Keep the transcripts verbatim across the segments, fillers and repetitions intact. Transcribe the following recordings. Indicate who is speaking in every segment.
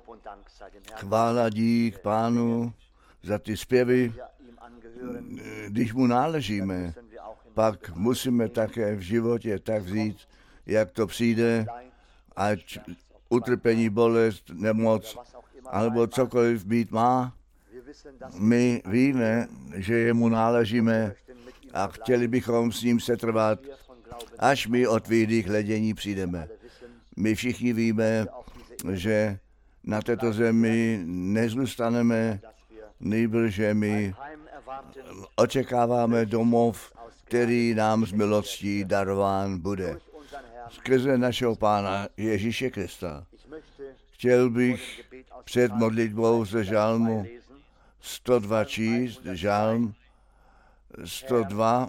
Speaker 1: Chvála dík Pánu za ty zpěvy. Když mu náležíme, pak musíme také v životě tak vzít, jak to přijde, ať utrpení, bolest, nemoc, alebo cokoliv být má. My víme, že jemu náležíme a chtěli bychom s ním setrvat, až my od výdých hledění přijdeme. My všichni víme, že na této zemi nezůstaneme, nejbrže my očekáváme domov, který nám z milostí darován bude. Skrze našeho Pána Ježíše Krista. Chtěl bych před modlitbou ze žalmu sto dva číst, žalm sto dva.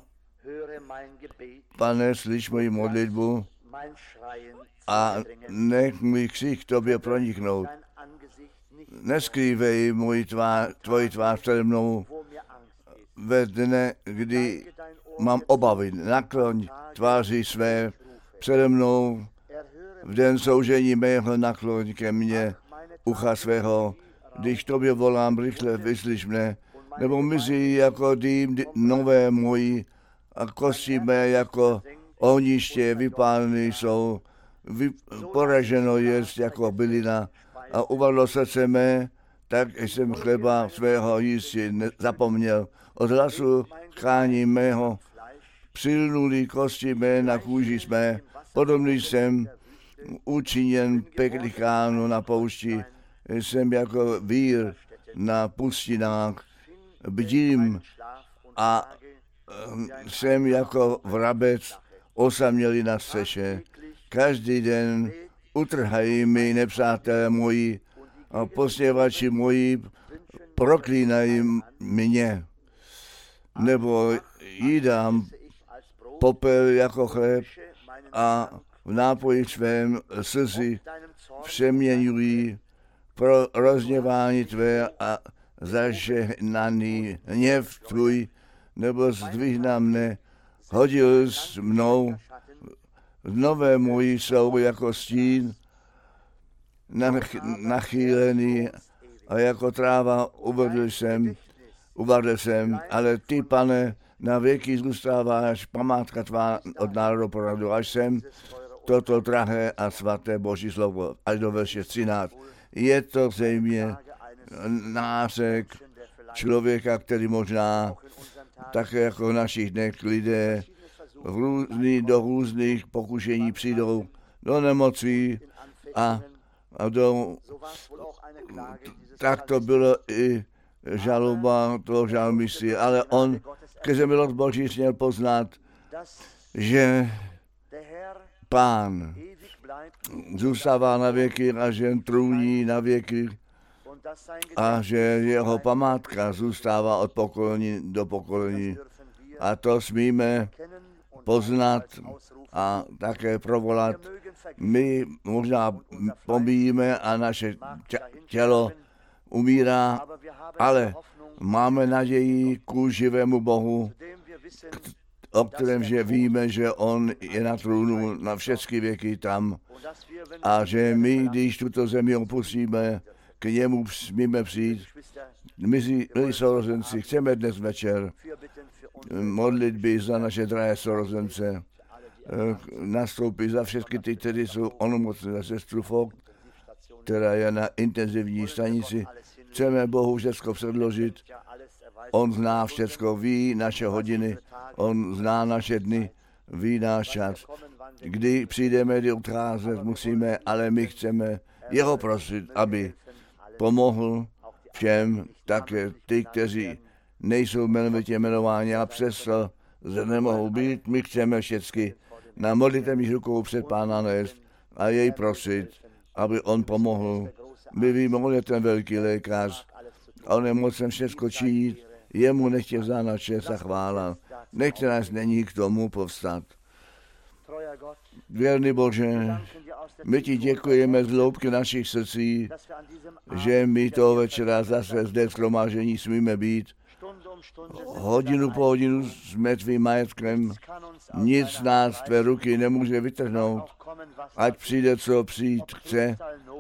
Speaker 1: Pane, slyš moji modlitbu a nech můj křik k tobě proniknout. Neskrývej můj tvá, tvoji tvář přede mnou ve dne, kdy mám obavy. Nakloň tváři své přede mnou, v den soužení mého nakloň ke mně ucha svého. Když tobě volám, rychle vyslyš mne, nebo mizí jako dým nové moji a kosti mé jako ohniště vypáleny jsou. Vy, poraženo jest jako bylina a uvadlo srdce mé, tak jsem chleba svého jistě zapomněl. Od hlasu tchání mého přilnuli kosti mé na kůži smé, podobný jsem učiněn peklikánu na poušti, jsem jako vír na pustinách, bdím a jsem jako vrabec osamělý na střeše. Každý den utrhají mi nepřátelé moji a posměvači moji proklínají mě. Nebo jídám popel jako chléb a v nápoji svém slzy přeměňují pro rozněvání tvé a zažehnaný hněv tvůj, nebo zdvihna mne, hodil s mnou, nové moji jsou jako stín, nachýlený a jako tráva uvedl jsem, uvadl jsem, ale ty, Pane, na věky zůstáváš, památka tvá od národu poradu, až jsem toto drahé a svaté Boží slovo, až do verše třináct. Je to zřejmě nářek člověka, který možná také jako v našich dnech lidé v různý, do různých pokušení přijdou, do nemocí a, a do, tak to bylo i žaloba toho žalmisty, ale on skrze milost Boží směl poznat, že Pán zůstává na věky a že trůní na věky a že jeho památka zůstává od pokolení do pokolení. A to smíme poznat a také provolat. My možná pomíjíme a naše tělo umírá, ale máme naději ku živému Bohu, o kterém že víme, že on je na trůnu na všechny věky tam a že my, když tuto zemi opustíme, k němu smíme přijít. My, milí sourozenci, chceme dnes večer modlitby za naše drahé sourozence, nastoupit za všechny ty, kteří jsou onemocněni, za sestru Vogt, která je na intenzivní stanici. Chceme Bohu všechno předložit. On zná všechno, ví naše hodiny, on zná naše dny, ví náš čas. Kdy přijdeme, kdy odcházet musíme, ale my chceme jeho prosit, aby pomohl všem, také ty, kteří nejsou jmenovitě jmenováni a přesto zde nemohou být. My chceme všechny na modlitevních rukou před Pána nést a jej prosit, aby on pomohl. My víme, on je ten velký lékař a on je mocen všechno činit, jemu nechtě vzána čest a chvála. Nechte nás není k tomu povstat. Věrný Bože, my ti děkujeme z hloubky našich srdcí, že my toho večera zase zde shromáždění smíme být. Hodinu po hodinu jsme tvým majetkem, nic nás tvé ruky nemůže vytrhnout. Ať přijde, co přijít chce,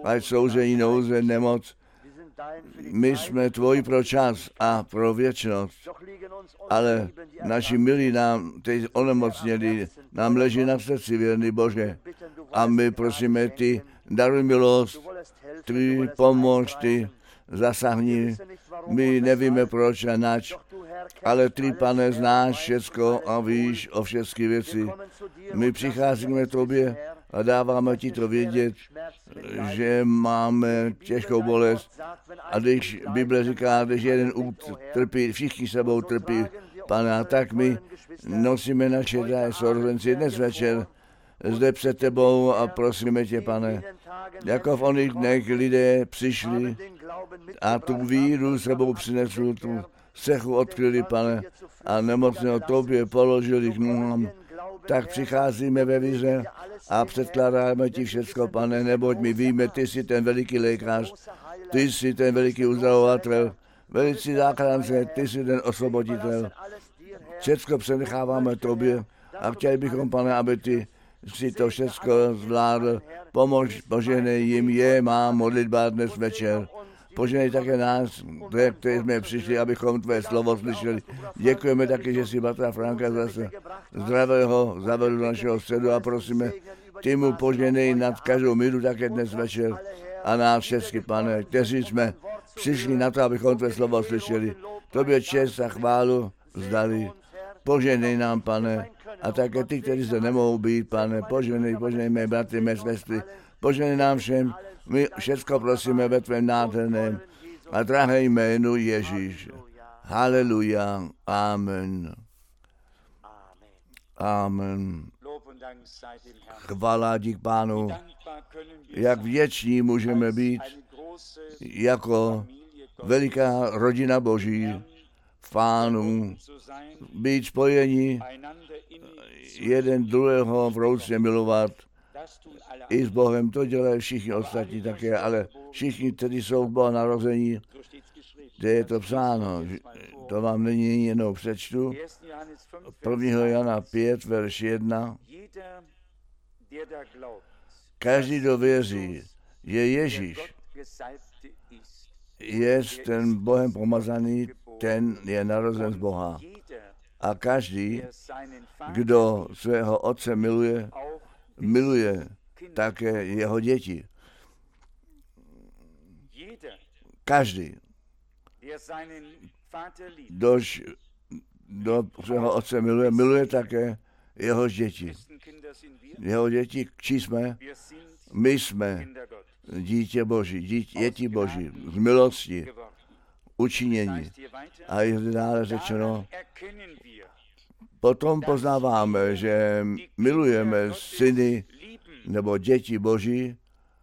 Speaker 1: ať souření, nouze, nemoc. My jsme tvoji pro čas a pro věčnost, ale naši milí nám teď onemocněli, nám leží na srdci, věrný Bože. A my prosíme ty, daruj milost, ty pomož, ty zasahni. My nevíme proč a nač, ale ty, Pane, znáš všecko a víš o všechny věci. My přicházíme k tobě a dáváme ti to vědět, že máme těžkou bolest. A když Bible říká, když jeden trpí, všichni sebou trpí, Pane, a tak my nosíme naše drahé sourozenci dnes večer zde před tebou a prosíme tě, Pane, jako v oných dnech lidé přišli a tu víru sebou přinesli, tu střechu odkryli, Pane, a nemocného tobě položili k nohám, tak přicházíme ve víře a předkládáme ti všecko, Pane, neboť my víme, ty jsi ten veliký lékař, ty jsi ten veliký uzdravovatel, velicí záchránce, ty jsi ten osvoboditel. Všecko přenecháváme tobě a chtěli bychom, Pane, aby ty si to všecko zvládl. Pomož, poženej jim, je má modlitba dnes večer. Poženej také nás, kteří jsme přišli, abychom tvé slovo slyšeli. Děkujeme taky, že si bratra Franka zase zdravého zavedl do našeho středu a prosíme, ty mu poženej nad každou míru také dnes večer a nás všechny, Pane, kteří jsme přišli na to, abychom tvé slovo slyšeli. Tobě čest a chválu vzdali. Poženej nám, Pane, a také ty, kteří zde nemohou být, Pane, poženej, poženej mé bratry, mé sestry, poženej nám všem, my všecko prosíme ve tvém nádherném a drahé jménu Ježíš. Haleluja, amen. Amen. Chvála dík Pánu, jak vděční můžeme být jako veliká rodina Boží v Pánu, být spojeni, jeden druhého vroucně milovat, i s Bohem, to dělají všichni ostatní také, ale všichni, kteří jsou v Boha narození, kde je to psáno, to vám není jenom přečtu, prvního Jana pět, verš jedna. Každý, kdo věří, je Ježíš, je ten Bohem pomazaný, ten je narozen z Boha. A každý, kdo svého otce miluje, miluje také jeho děti. Každý, kdož do svého otce miluje, miluje také jeho děti. Jeho děti, čí jsme? My jsme dítě Boží, dítě, děti Boží, z milosti, učinění. A je dále řečeno, potom poznáváme, že milujeme syny nebo děti Boží,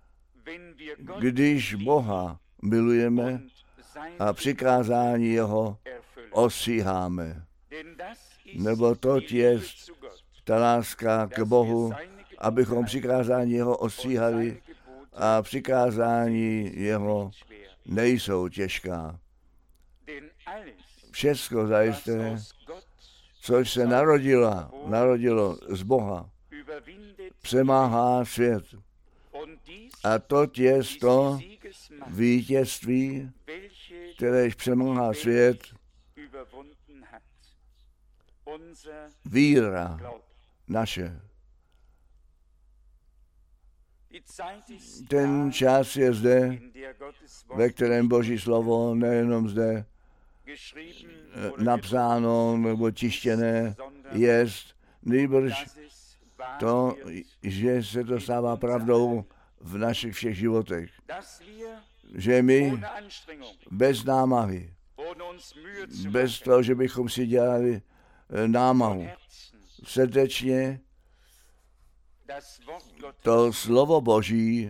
Speaker 1: když Boha milujeme a přikázání jeho osíháme. Nebo to je ta láska k Bohu, abychom přikázání jeho osíhali a přikázání jeho nejsou těžká. Všecko zajisté, což se narodila, narodilo z Boha, přemáhá svět. A to je to vítězství, kteréž přemáhá svět, víra naše. Ten čas je zde, ve kterém Boží slovo nejenom zde napsáno nebo tištěné jest, nýbrž to, že se to stává pravdou v našich všech životech. Že my bez námahy, bez toho, že bychom si dělali námahu, srdečně to slovo Boží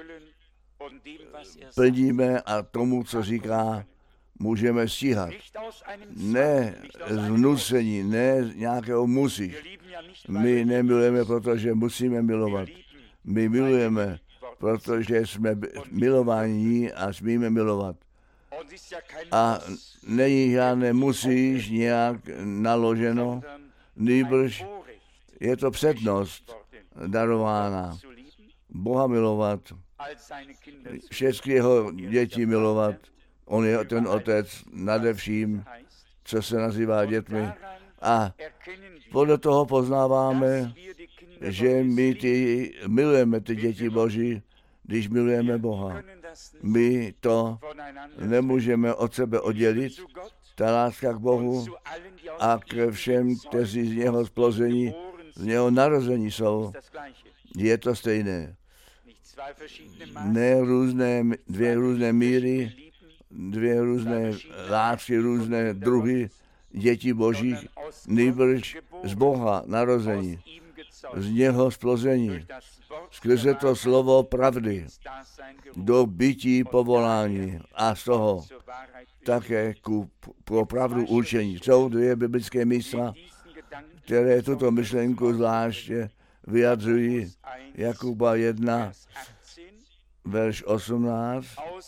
Speaker 1: plníme a tomu, co říká, můžeme stíhat. Ne z vnucení, ne z nějakého musíš. My nemilujeme, protože musíme milovat. My milujeme, protože jsme milovaní a smíme milovat. A není žádné musíš nějak naloženo, nýbrž je to přednost darována. Boha milovat všechny jeho děti milovat. On je ten otec nade vším, co se nazývá dětmi. A podle toho poznáváme, že my ty, milujeme ty děti Boží, když milujeme Boha. My to nemůžeme od sebe oddělit, ta láska k Bohu a ke všem, kteří z něho splození, z něho narození jsou, je to stejné. Ne různé, dvě různé míry, dvě různé lásky, různé druhy dětí Božích, nýbrž z Boha narození, z něho splození, skrze to slovo pravdy, do bytí povolání a z toho také ku, pro pravdu učení. Jsou dvě biblické místa, které tuto myšlenku zvláště vyjadřují. Jakuba jedna, verš osmnáct.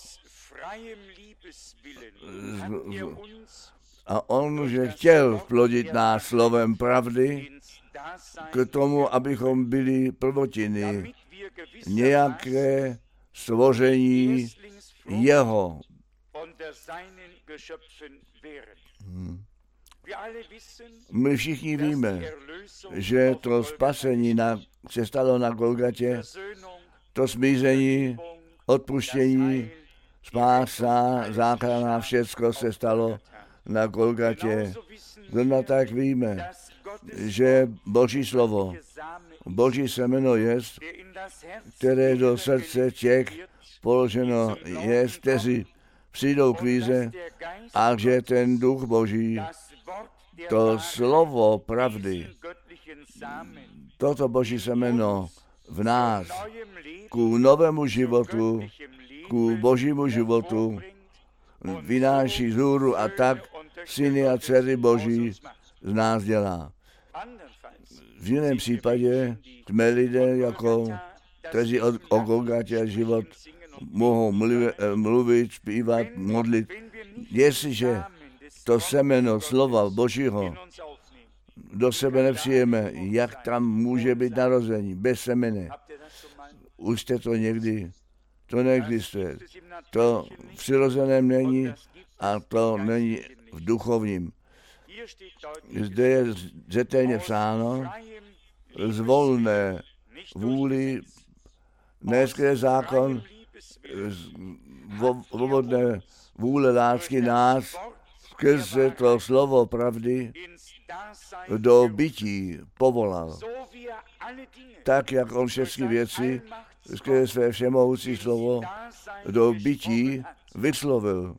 Speaker 1: A on, že chtěl plodit nás slovem pravdy, k tomu, abychom byli prvotiny, nějaké stvoření jeho. Hmm. My všichni víme, že to spasení na, se stalo na Golgatě, to smíření, odpuštění, spása, záchrana, všecko se stalo na Golgatě. Zrovna tak víme, že Boží slovo, Boží semeno je, které do srdce těch položeno je, kteří přijdou k víře, a že ten duch Boží, to slovo pravdy, toto Boží semeno v nás ku novému životu, ku Božímu životu vynáší zůru a tak syny a dcery Boží z nás dělá. V jiném případě jsme lidé, jako, kteří o, o Golgatě život mohou mluvit, mluvit, zpívat, modlit. Jestliže to semeno slova Božího do sebe nepřijeme, jak tam může být narození bez semene? Už jste to někdy, to neexistuje. To v přirozeném není a to není v duchovním. Zde je zřetelně psáno, z volné vůli, ne skrze zákon, z svobodné vůle lásky nás, skrze to slovo pravdy, do bytí povolal. Tak, jak on všechny věci, skrze své všemohoucí slovo, do bytí vyslovil.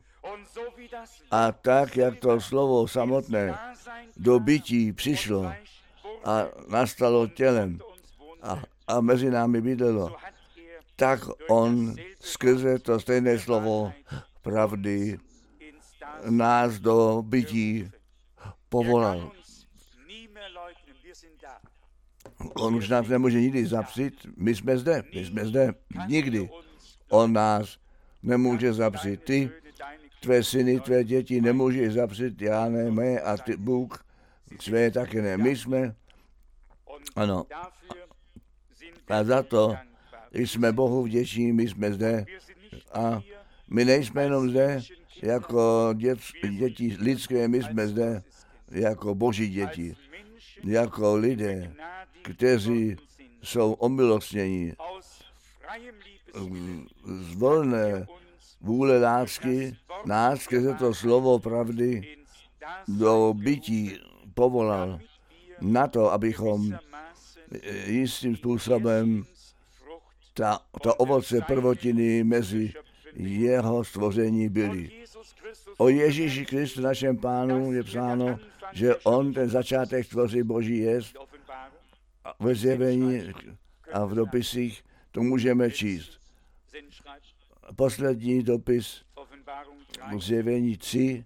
Speaker 1: A tak, jak to slovo samotné do bytí přišlo a nastalo tělem a, a mezi námi bydlelo, tak on skrze to stejné slovo pravdy nás do bytí povolal. On už nás nemůže nikdy zapřít, my jsme zde, my jsme zde, nikdy. On nás nemůže zapřít. Ty, tvé syny, tvé děti nemůžeš zapřít, já ne, mé a ty, Bůh, své také ne. My jsme, ano, a za to jsme Bohu vděční, my jsme zde a my nejsme jenom zde jako dět, děti lidské, my jsme zde jako Boží děti, jako lidé, kteří jsou omilostnění z volné vůle lásky, nás skrze to slovo pravdy do bytí povolal na to, abychom jistým způsobem ta, to ovoce prvotiny mezi jeho stvoření byli. O Ježíši Kristu, našem Pánu, je psáno, že on ten začátek stvoří Boží jest. Ve zjevení a v dopisích to můžeme číst. Poslední dopis v zjevení tři,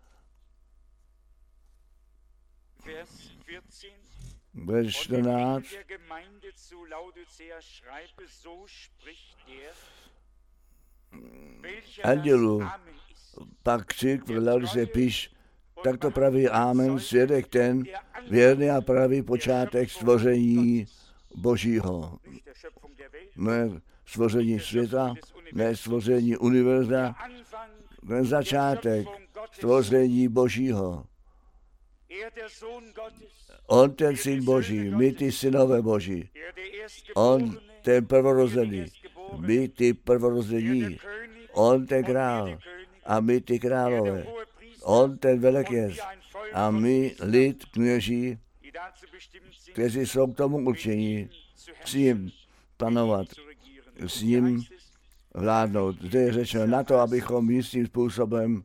Speaker 1: verš čtrnáct. Andělu pak křik v Laodice píš, tak to praví Amen, svědek ten, věrný a pravý počátek stvoření Božího. Ne stvoření světa, ne stvoření univerza, ten začátek stvoření Božího. On ten syn Boží, my ty synové Boží. On ten prvorozený, my ty prvorození. On ten král a my ty králové. On ten velekněz a my lid kněží, kteří jsou k tomu určení, s ním panovat, s ním vládnout. Zde je řečeno na to, abychom jistým způsobem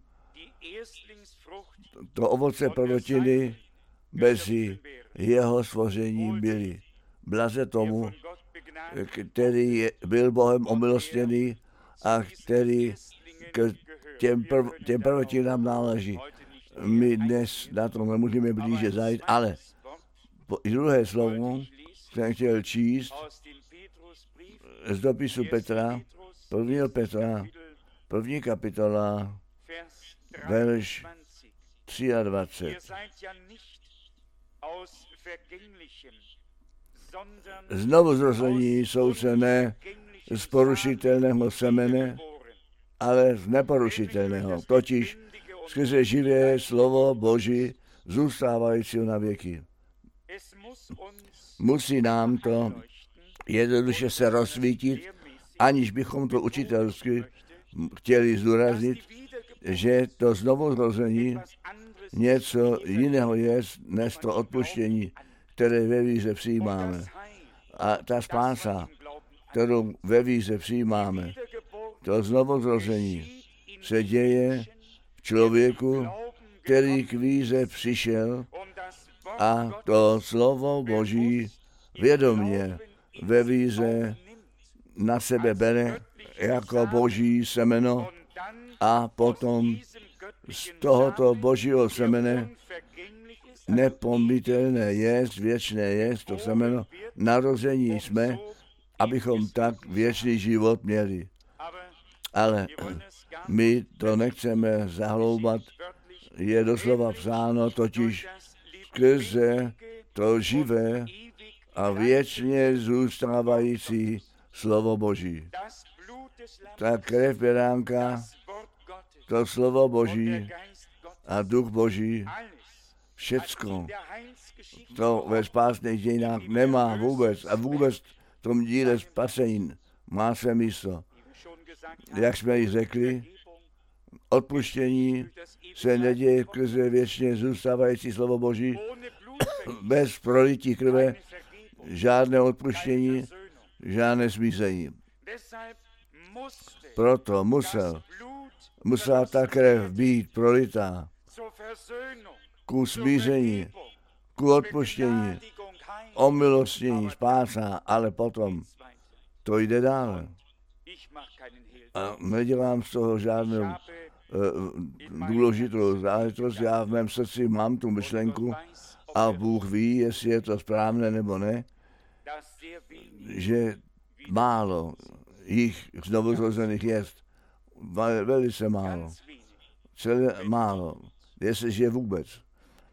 Speaker 1: to ovoce prvotiny mezi jeho stvořením byli. Blaze tomu, který byl Bohem omilostněný a který k těm, prv, těm prvotinám náleží. My dnes na to nemůžeme blíže zajít, ale po druhé slovo jsem chtěl číst z dopisu Petra, prvního Petra, první kapitola, verš dvacet tři. Znovu zrození jsou se ne z porušitelného semene, ale z neporušitelného, totiž skrze živé slovo Boží zůstávajícího na věky. Musí nám to jednoduše se rozsvítit, aniž bychom to učitelsky chtěli zdůraznit, že to znovuzrození něco jiného je, než to odpuštění, které ve víře přijímáme. A ta spása, kterou ve víře přijímáme, to znovuzrození se děje v člověku, který k víře přišel a to slovo Boží vědomě ve víře na sebe bere jako Boží semeno a potom z tohoto Božího semene nepomítelné jest, věčné jest, to semeno, narození jsme, abychom tak věčný život měli. Ale my to nechceme zahloubat, je doslova psáno, totiž skrze to živé a věčně zůstávající slovo Boží. Ta krev beránka, to slovo Boží a duch Boží, všecko, to ve spásných dějinách nemá vůbec a vůbec v tom díle spasení má své místo. Jak jsme ji řekli, odpuštění se neděje skrze věčně zůstávající slovo Boží, bez prolití krve, žádné odpuštění, žádné smíření. Proto musel, musela ta krev být prolitá ku smíření, ku odpuštění, omilostnění, spása, ale potom to jde dále. A nedělám z toho žádnou uh, důležitou záležitost. Já v mém srdci mám tu myšlenku a Bůh ví, jestli je to správné nebo ne, že málo jich znovu zrozených jest. Velice málo. Celé málo. Jestliže vůbec.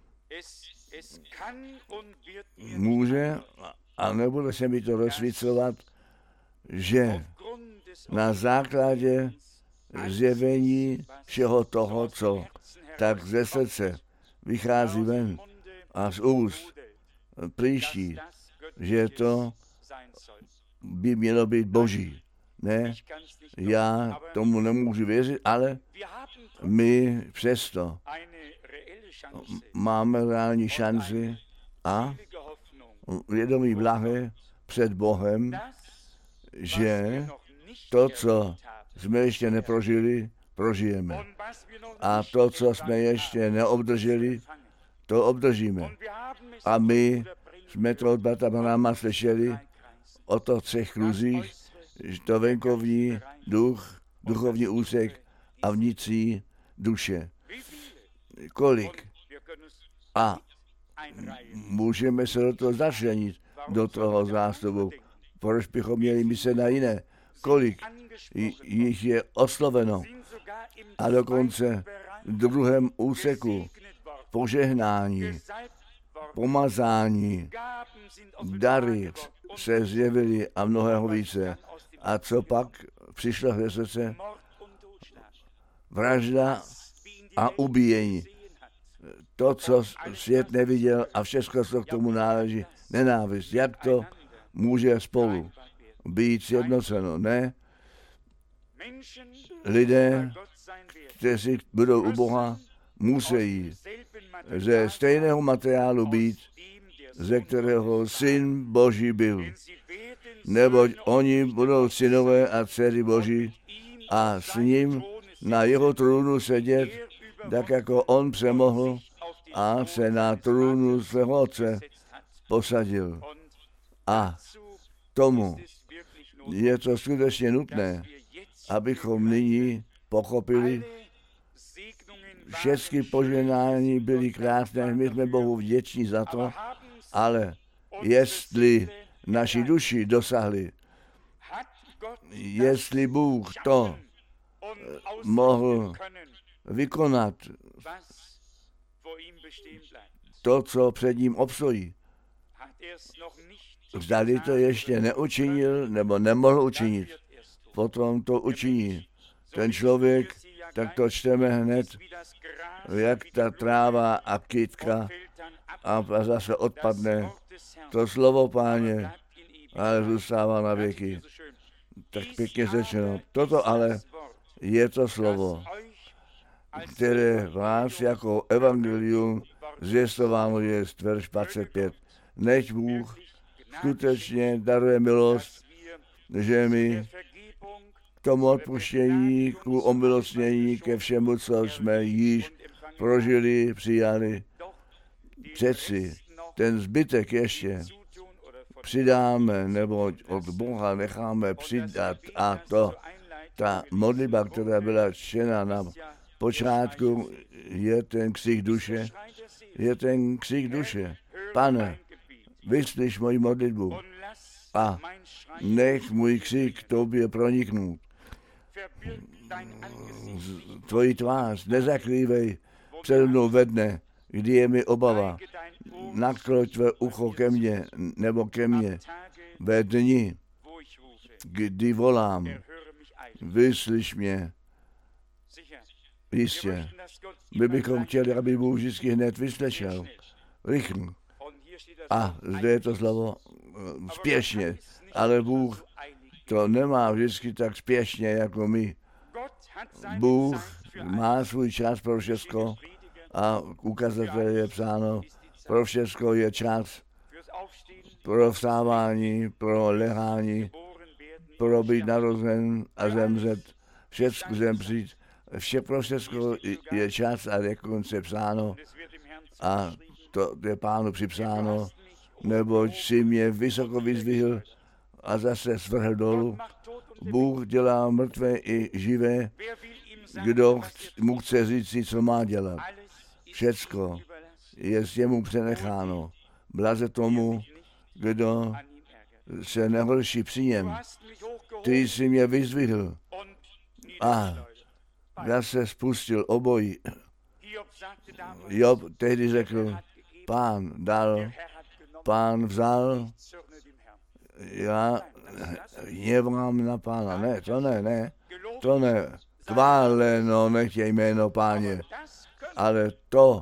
Speaker 1: Může a nebude se mi to rozsvícovat, že na základě zjevení všeho toho, co tak ze srdce vychází ven a z úst příští, že to by mělo být Boží. Ne, já tomu nemůžu věřit, ale my přesto máme reální šanci a vědomí blahé před Bohem, že to, co jsme ještě neprožili, prožijeme. A to, co jsme ještě neobdrželi, to obdržíme. A my jsme to od bratra Branhama slyšeli o to třech kruzích, že to venkovní duch, duchovní úsek a vnitřní duše. Kolik? A můžeme se do toho začlenit, do toho zástupu. Proč bychom měli myslet na jiné? Kolik jich je osloveno a dokonce v druhém úseku požehnání, pomazání, dary se zjevily a mnohého více. A co pak přišlo v srdce? Vražda a ubíjení. To, co svět neviděl a všechno, co k tomu náleží, nenávist. Jak to může spolu být sjednoceno? Ne? Lidé, kteří budou u Boha, musí ze stejného materiálu být, ze kterého Syn Boží byl. Neboť oni budou synové a dcery Boží a s ním na jeho trůnu sedět, tak jako on přemohl a se na trůnu svého otce posadil. A tomu je to skutečně nutné, abychom nyní pochopili, všechny požehnání byly krásné, my jsme Bohu vděční za to, ale jestli naši duši dosahli, jestli Bůh to mohl vykonat, to, co před ním obstojí, zdali to ještě neučinil, nebo nemohl učinit, potom to učiní. Ten člověk, tak to čteme hned, jak ta tráva a kytka a zase odpadne. To slovo Páně, ale zůstává na věky. Tak pěkně řečeno. Toto ale je to slovo, které vás jako evangelium zvěstováno je, verš dvacet pět. Nech Bůh skutečně daruje milost, že my k tomu odpuštění, k omilostnění, ke všemu, co jsme již prožili, přijali. Přeci ten zbytek ještě přidáme, nebo od Boha necháme přidat, a to ta modlitba, která byla čtena na počátku, je ten křik duše, je ten křik duše. Pane, vyslyš moji modlitbu a nech můj křik tobě proniknout. Tvoji tvář nezakrývej přede mnou ve dne, kdy je mi obava. Nakloň tvé ucho ke mně, nebo ke mně, ve dni, kdy volám. Vyslyš mě. Jistě. My bychom chtěli, aby Bůh vždycky hned vyslyšel. Rychle. A zde je to slovo spěšně. Ale Bůh to nemá vždycky tak spěšně, jako my. Bůh má svůj čas pro všechno a ukazatel je psáno, pro všechno je čas, pro vstávání, pro lehání, pro být narozen a zemřet, všechno zemřít. Vše pro všechno je čas a dokonce psáno a to je Pánu připsáno, neboť si mě vysoko vyzvihl a zase svrhl dolů. Bůh dělá mrtvé i živé, kdo mu chce říct si, co má dělat. Všecko je jemu přenecháno. Blaze tomu, kdo se nehorší při něm. Ty jsi mě vyzvihl a zase spustil obojí. Job tehdy řekl, Pán dal, Pán vzal, já hněvám na Pána. Ne, to ne, ne, to ne. Chváleno nech je jméno Páně. Ale to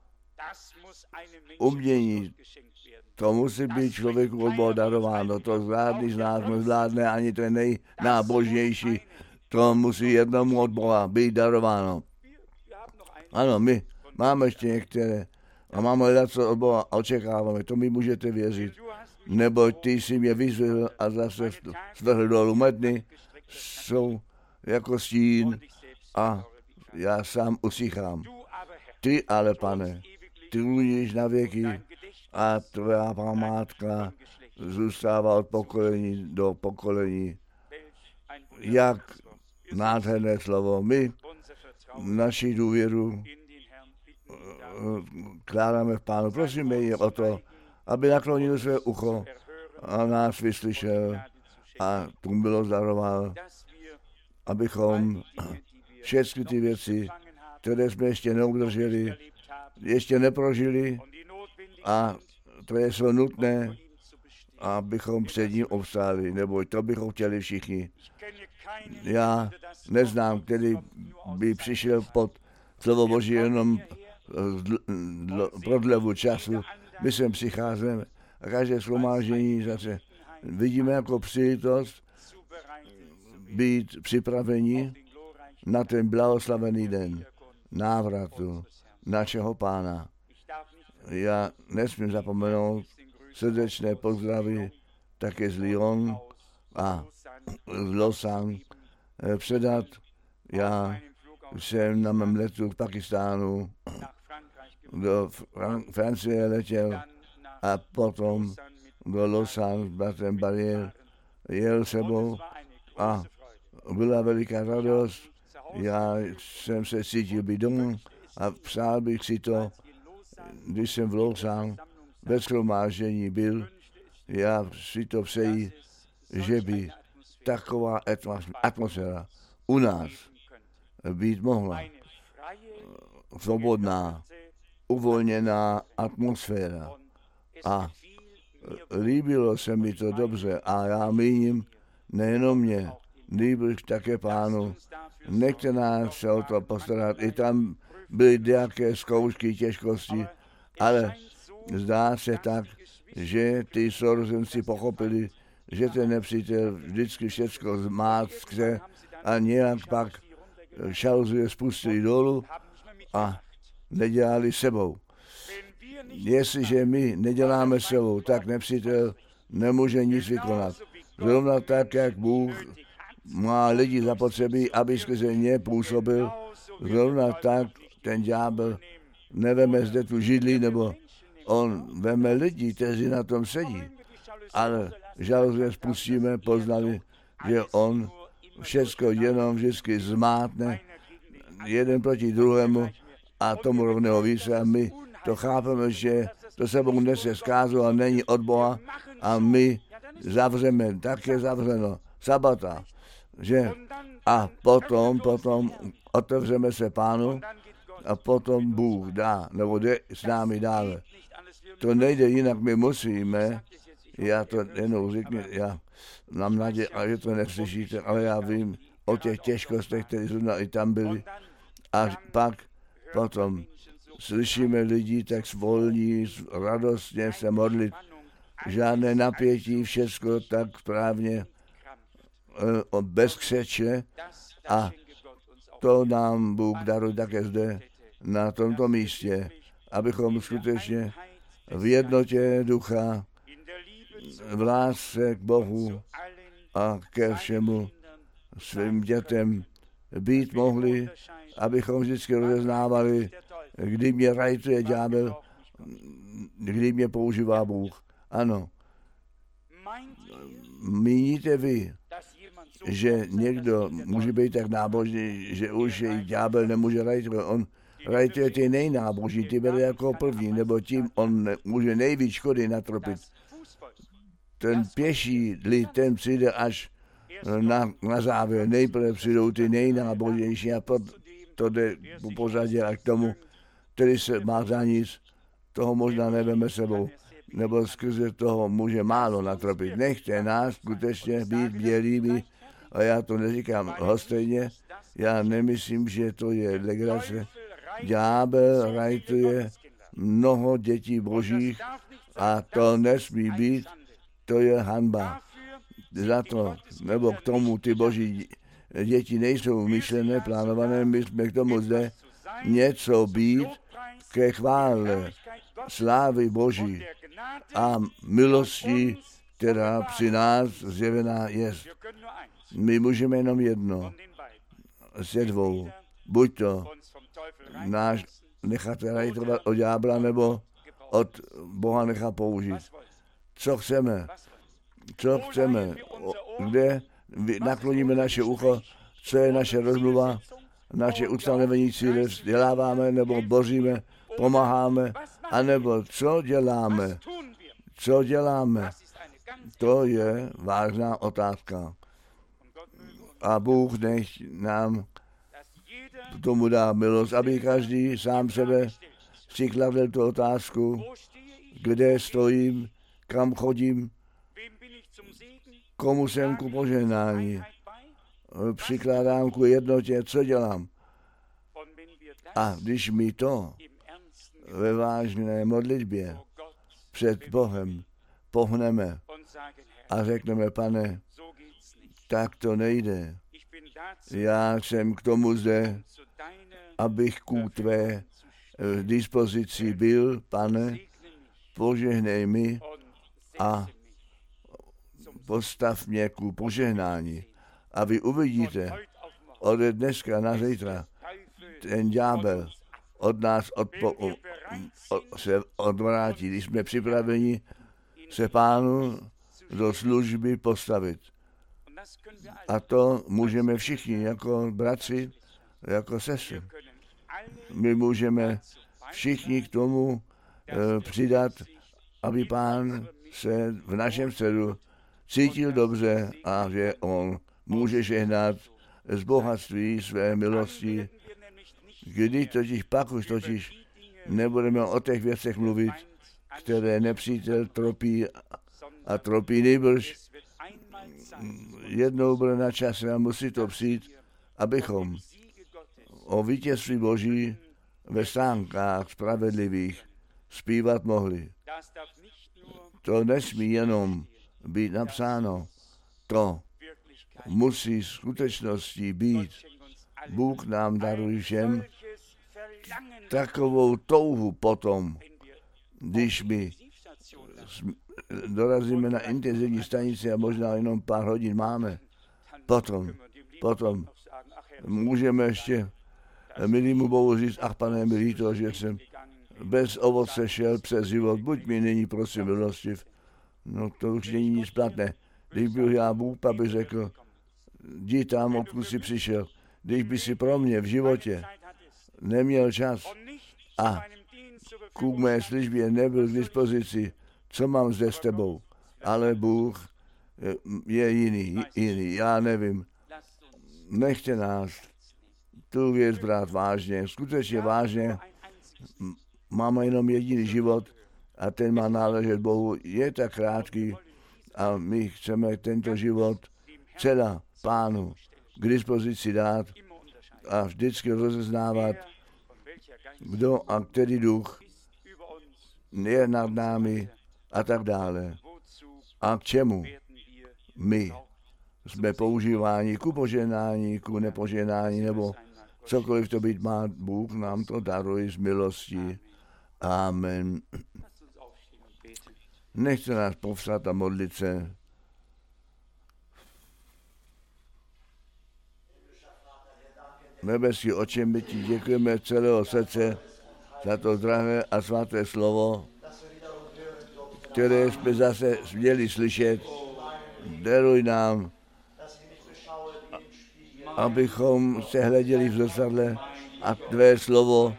Speaker 1: umění, to musí být člověku od Boha darováno. To zvládný z nás nezvládne ani ten nejnábožnější. To musí jednomu od Boha být darováno. Ano, my máme ještě některé a máme hledat, co od Boha očekáváme. To mi můžete věřit. Neboť ty jsi mě vyzvihl a zase svrhl dolů. Mé dny jsou jako stín a já sám usychám. Ty ale, Pane, ty mluvíš na věky a tvá památka zůstává od pokolení do pokolení. Jak nádherné slovo. My naši důvěru kládáme v Pánu. Prosíme je o to, aby naklonil své ucho a nás vyslyšel a tu milost daroval, abychom všechny ty věci, které jsme ještě neudrželi, ještě neprožili a které jsou nutné, abychom před ním obstáli, nebo to bychom chtěli všichni. Já neznám, který by přišel pod slovo Boží jenom prodlevu času. My sem přicházíme a každé shromáždění zase vidíme jako příležitost být připraveni na ten blahoslavený den návratu našeho Pána. Já nesmím zapomenout srdečné pozdravy také z Lyon a z Lausanne předat. Já jsem na mém letu v Pakistánu do Fran- Francie letěl a potom do Lausanne s bratrem Barrier jel sebou a byla veliká radost. Já jsem se cítil být domů a přál bych si to, když jsem v Lausanne ve shromáždění byl, já si to přeji, že by taková atmosféra u nás být mohla. Svobodná, uvolněná atmosféra. A líbilo se mi to dobře a já míním nejenom mě, líbil také Pánu. Nechte nás se o to postarat. I tam byly nějaké zkoušky, těžkosti, ale zdá se tak, že ty sourozenci pochopili, že ten nepřítel vždycky všechno zmáčkne a nějak pak šalzuje spustili dolů a nedělali sebou. Jestliže my neděláme sebou, tak nepřítel nemůže nic vykonat. Zrovna tak, jak Bůh má lidi zapotřebí, aby skrze ně působil, zrovna tak ten ďábel neveme zde tu židli, nebo on veme lidi, kteří na tom sedí. Ale žaluzně spustíme, poznali, že on všecko jenom vždycky zmátne, jeden proti druhému a tomu rovného více. A my to chápeme, že to sebou nese zkázu a není od Boha a my zavřeme, tak je zavřeno, sabata, že a potom, potom otevřeme se Pánu a potom Bůh dá, nebo jde s námi dále. To nejde jinak, my musíme, já to jenom řeknu, já mám naději, že to neslyšíte, ale já vím o těch těžkostech, které zrovna i tam byly. A pak potom slyšíme lidi tak svolní, radostně se modlit, žádné napětí, všecko tak správně, bez křeče a to nám Bůh daruje také zde, na tomto místě, abychom skutečně v jednotě ducha, v lásce k Bohu a ke všemu svým dětem být mohli, abychom vždycky rozeznávali, kdy mě rajtuje ďábel, kdy mě používá Bůh. Ano. Míníte vy, že někdo může být tak nábožný, že už jej ďábel nemůže rajtovat. On rajtuje ty nejnábožní, ty bere jako první, nebo tím on může nejvíc škody natropit. Ten pěší lid, ten přijde až na, na závěr. Nejprve přijdou ty nejnábožnější a pod, to jde po pozadě a k tomu, který se má za nic, toho možná neveme sebou, nebo skrze toho může málo natropit. Nechte nás skutečně být bdělými, a já to neříkám lhostejně, já nemyslím, že to je legrace. Ďábel rajtuje mnoho dětí božích a to nesmí být, to je hanba. Za to, nebo k tomu ty boží děti nejsou myšlené, plánované, my jsme k tomu zde něco být ke chvále slávy Boží a milosti, která při nás zjevená je. My můžeme jenom jedno ze dvou. Buď to náš nechat rajtovat od ďábla, nebo od Boha nechá použít. Co chceme? Co chceme? Kde nakloníme naše ucho? Co je naše rozmluva? Naše ustanovení cíle vzděláváme, nebo boříme, pomáháme? A nebo co děláme? Co děláme? To je vážná otázka. A Bůh nech nám tomu dá milost, aby každý sám sebe si kladl tu otázku, kde stojím, kam chodím, komu jsem ku požehnání, přikládám ku jednotě, co dělám. A když mi to ve vážné modlitbě před Bohem pohneme a řekneme, Pane, tak to nejde. Já jsem k tomu zde, abych ku tvé dispozici byl, Pane, požehnej mi a postav mě ku požehnání. A vy uvidíte od dneska na zítra, ten ďábel od nás odpo, o, o, se odvrátí, když jsme připraveni se Pánu do služby postavit. A to můžeme všichni, jako bratři, jako sestry. My můžeme všichni k tomu e, přidat, aby Pán se v našem středu cítil dobře a že on může žehnat z bohatství své milosti, kdy totiž pak už totiž nebudeme o těch věcech mluvit, které nepřítel tropí a tropí nejbrž. Jednou bude na čas a musí to přijít, abychom o vítězství Boží ve stánkách spravedlivých zpívat mohli. To nesmí jenom být napsáno, to musí skutečností být. Bůh nám daruje všem takovou touhu potom, když my dorazíme na intenzivní stanici a možná jenom pár hodin máme, potom, potom můžeme ještě milýmu Bohu říct, ach Pane, mi líto, že jsem bez ovoce šel přes život, buď mi nyní prosím milostiv. No to už není nic platné. Když byl já Bůh, pak bych řekl, jdi tam, odkud jsi přišel. Když by si pro mě v životě neměl čas a ku mé službě nebyl k dispozici, co mám zde s tebou. Ale Bůh je jiný, jiný, já nevím. Nechte nás tu věc brát vážně, skutečně vážně. Máme jenom jediný život a ten má náležet Bohu. Je tak krátký a my chceme tento život celá Pánu k dispozici dát a vždycky rozeznávat, kdo a který duch je nad námi a tak dále. A k čemu my jsme používáni ku požehnání, ku nepožehnání, nebo cokoliv to být má, Bůh nám to daruje z milosti. Amen. Nechte nás povstat a modlit se. Nebeský Otče, my ti děkujeme celého srdce za to drahé a svaté slovo, které jsme zase měli slyšet. Daruj nám, abychom se hleděli v zrcadle a tvé slovo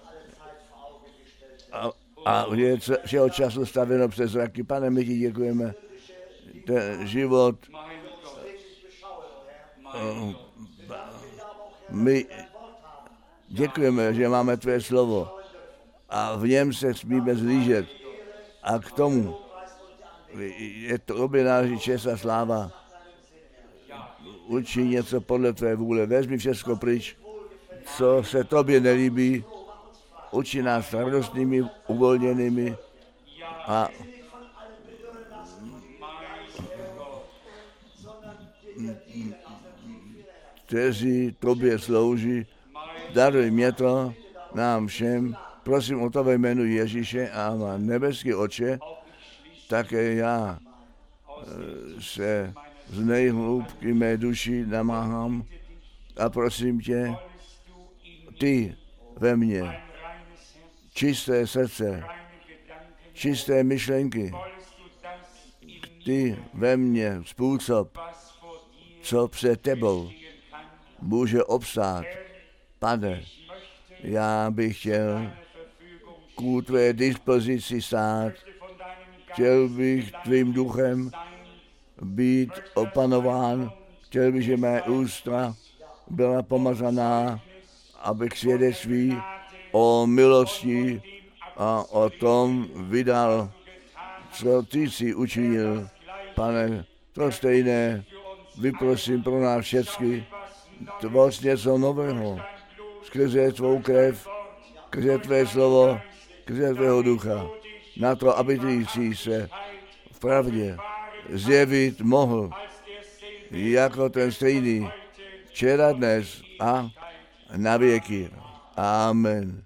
Speaker 1: a, a je všeho času staveno přes zraky. Pane, my ti děkujeme. Ten život, my děkujeme, že máme tvé slovo a v něm se smíme zlížet. A k tomu je to obě náleží čest a sláva. Uči něco podle tvé vůle. Vezmi všechno pryč, co se tobě nelíbí. Uči nás radostnými, uvolněnými a kteří tobě slouží. Daruj mě to, nám všem. Prosím o to ve jménu Ježíše a má nebeský Otče, také já se z nejhlubky mé duši namáhám a prosím tě, ty ve mně, čisté srdce, čisté myšlenky, ty ve mně způsob, co před tebou může obstát. Pane, já bych chtěl ku tvé dispozici stát, chtěl bych tvým duchem být opanován, chtěl bych, že mé ústa byla pomazaná, abych svědectví o milosti a o tom vydal, co ty jsi učinil. Pane, To stejné vyprosím pro nás všechny, tvoř něco nového, skrze tvou krev, skrze tvé slovo, skrze tvého ducha, na to, aby ty jsi se v pravdě zjevit mohl, jako ten stejný, včera, dnes a na věky. Amen.